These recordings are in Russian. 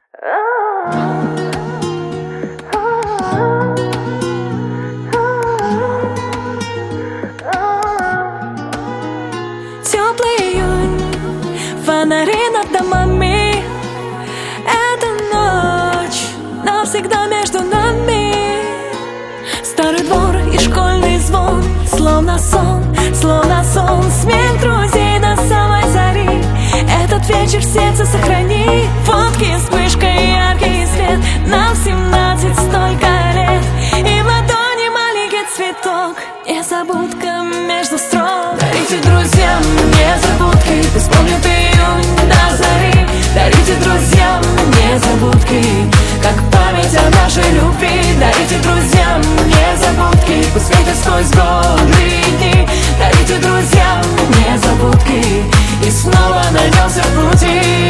Теплый июнь, фонари над домами. Эта ночь навсегда между нами. Старый двор и школьный звон, словно сон, смех друзей до самой зари. Этот вечер в сердце сохрани. Фотки, вспышка и яркий свет. Нам 17 столько лет, и в ладони маленький цветок, незабудка между строк. Дарите друзьям незабудки, пусть помнят июнь до зари. Дарите друзьям незабудки, как память о нашей любви. Дарите друзьям незабудки, пусть светят сквозь годы и дни. Дарите друзьям незабудки, и снова найдемся в пути.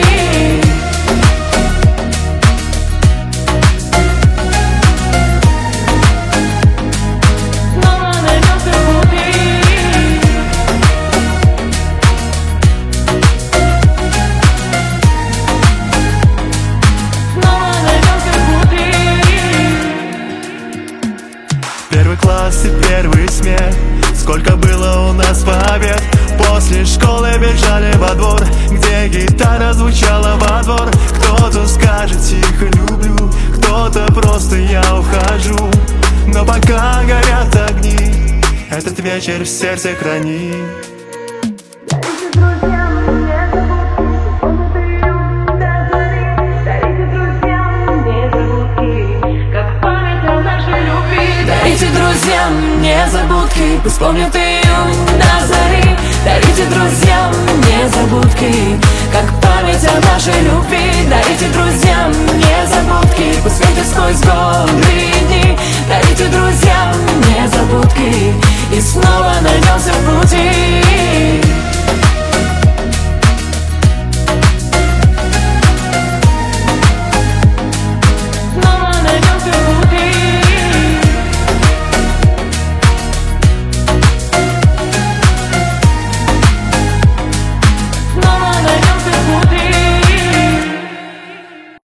Первый класс и первый смех, сколько было у нас побед. После школы бежали во двор, где гитара звучала во двор. Кто-то скажет тихо люблю, кто-то просто я ухожу. Но пока горят огни, этот вечер в сердце храни. Дарите друзьям незабудки, пусть помнят июнь до зари. Дарите друзьям незабудки, как память о нашей любви. Дарите друзьям незабудки, пусть светят сквозь годы и дни. Дарите друзьям незабудки, и снова